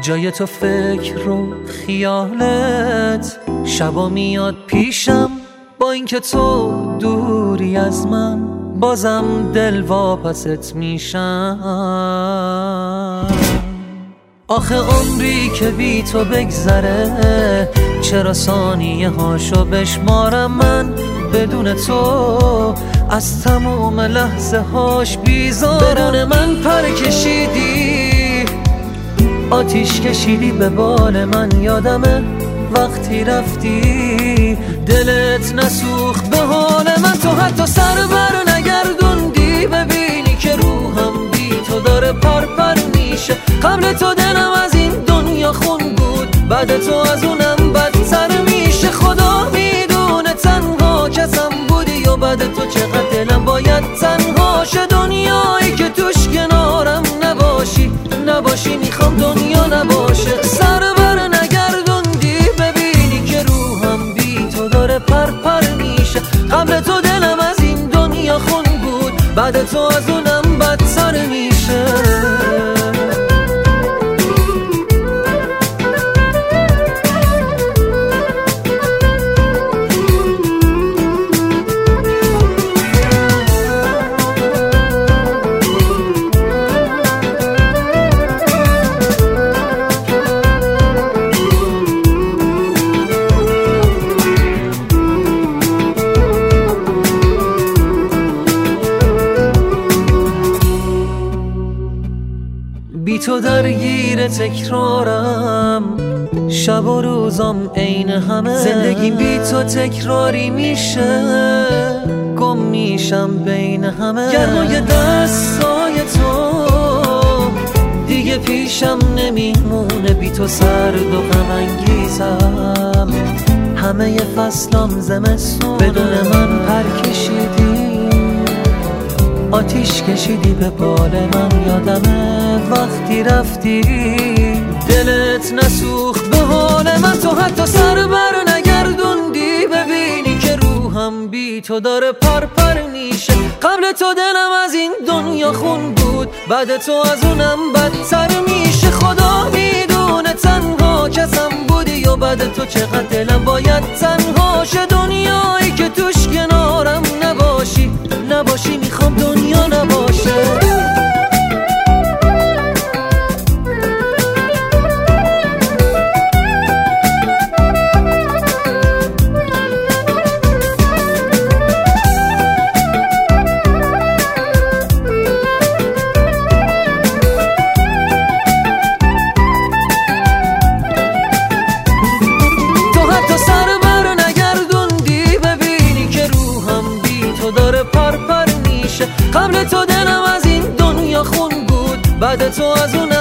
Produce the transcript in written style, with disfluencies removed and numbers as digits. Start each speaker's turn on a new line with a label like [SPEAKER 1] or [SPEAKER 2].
[SPEAKER 1] جای تو فکر و خیالت شبا میاد پیشم، با اینکه تو دوری از من بازم دل واپست میشم. آخه عمری که بی تو بگذره چرا ثانیه هاشو بشمارم من بدون تو از تموم لحظه هاش بیزارم. بدون من پر کشیدی، آتیش کشیدی به بال من، یادمه وقتی رفتی دلت نسوخت به حال من. تو حتی سر بر نگردوندی ببینی که روحم بی تو داره پر میشه. قبل تو دلم از این دنیا خون بود، بعد تو از اونم بدتر میشه. خدا میدونه تنها کسم بودی و بعد تو چقدر دلم باید تنها شه. دنیایی که توش کنارم نباشی میخوام دنیا نباشه. سر بر نگردوندی ببینی که روحم بی تو داره پر میشه. قبل تو دلم از این دنیا خون بود، بعد تو از اونم بدتر میشه. بی تو درگیر تکرارم، شب و روزم عین همه. زندگیم بی تو تکراری میشه، گم میشم بین همه. گرمای دستای تو دیگه پیشم نمیمونه، بی تو سرد و غم انگیزم. همه فصلام زمستونه، بدون من پر کشیدی، آتیش کشیدی به بال من. یادمه وقتی رفتی دلت نسوخت به حال من. تو حتی سر بر نگردوندی ببینی که روحم بی تو داره پر میشه. قبل تو دلم از این دنیا خون بود، بعد تو از اونم بدتر میشه. خدا میدونه تنها کسم بودی و بعد تو چقدر دلم باید تنها شه. دنیایی که توش کنارم نباشی میخوام دنیا نباشه. قبل تو دلم از این دنیا خون بود، بعد تو از اون